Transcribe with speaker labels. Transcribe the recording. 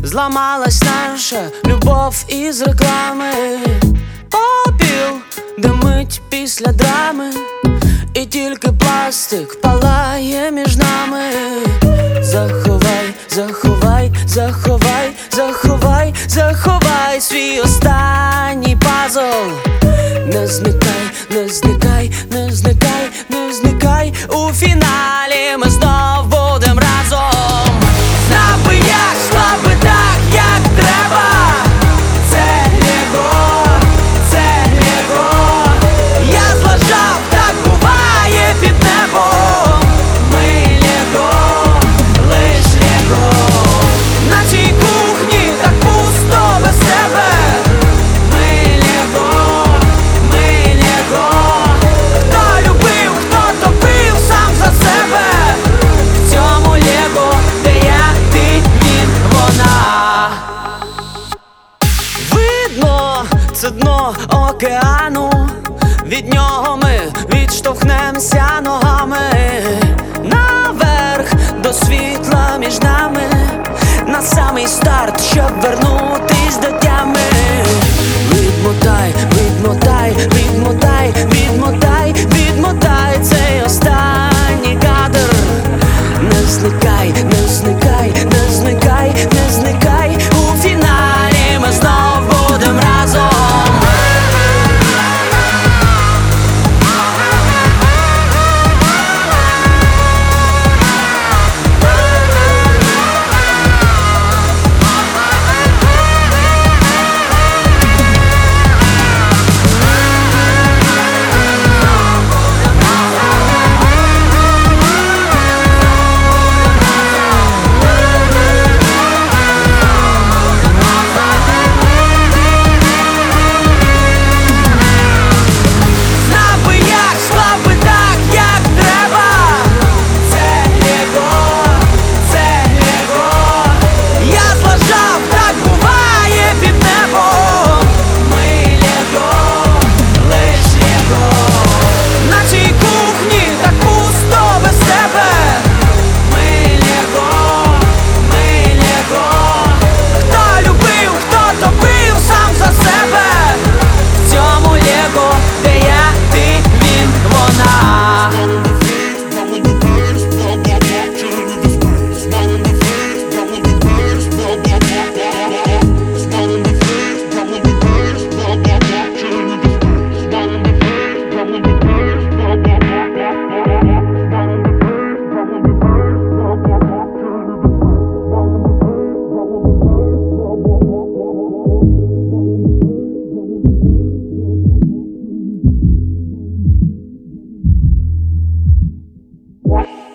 Speaker 1: Зламалась наша любов із реклами. Попіл димить після драми, і тільки пластик палає між нами. Заховай, заховай, заховай, заховай, заховай свій останній пазл. Не зникай, не зникай, не зникай, не зникай. У фіналі ми знов будем разом. Знав би як, склав би так, як треба. Це Лего, це Лего. Я злажав, так буває під небом. Ми Лего, лиш Лего. На цій кухні так пусто без тебе. Ми Лего, ми Лего. Хто любив, хто топив сам за себе. В цьому Лего, де я, ти, він, вона. Видно, це дно океану. Від нього ми відштовхнемося ногами. Наверх до світла між нами. На самий старт, щоб вернутись до тями. Відмотай, відмотай, відмотай, відмотай, відмотай цей останній кадр. Не зникай, не зникай, не зникай, не зникай. У фіналі ми знов будем разом.
Speaker 2: What?